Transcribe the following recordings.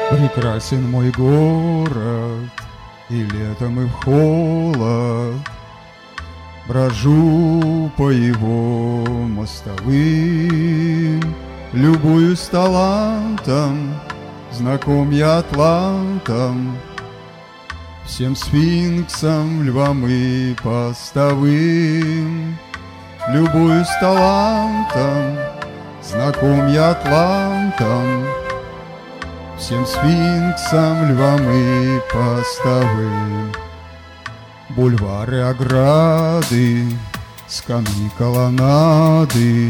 Прекрасен мой город, и летом, и в холод брожу по его мостовым, любуюсь талантом, знаком я атлантом, всем сфинксам, львам и постовым. Любуюсь талантом, знаком я атлантом, всем сфинксам, львам и постовым. Бульвары, ограды, скамьи, колоннады,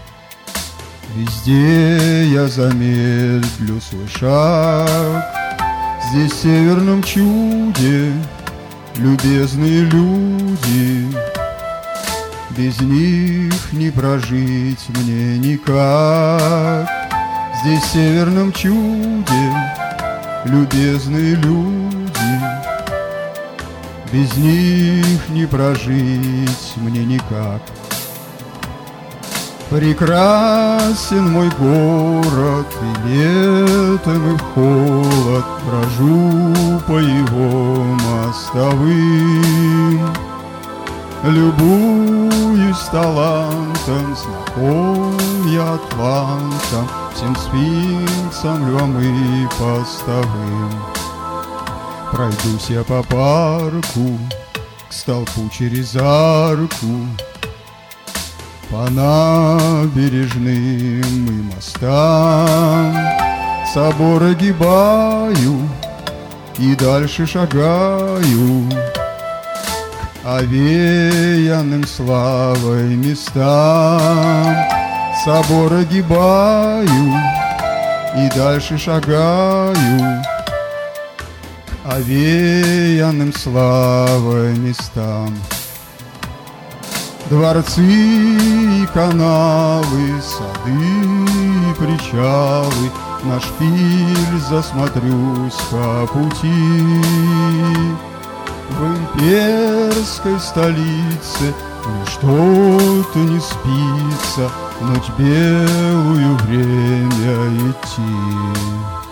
везде я замедлю свой шаг. Здесь, в северном чуде, любезные люди, без них не прожить мне никак. Здесь, в северном чуде, любезные люди, без них не прожить мне никак. Прекрасен мой город, и летом, и в холод брожу по его мостовым. Любуюсь талантом, знаком я атлантом, всем сфинксам, львам и постовым. Пройдусь я по парку, к столпу через арку, по набережным и мостам. Собор огибаю и дальше шагаю к овеянным славой местам. Собор огибаю и дальше шагаю к овеянным славой местам. Дворцы и канавы, сады и причалы, на шпиль засмотрюсь по пути. В имперской столице мне что-то не спится, ночь белую время идти.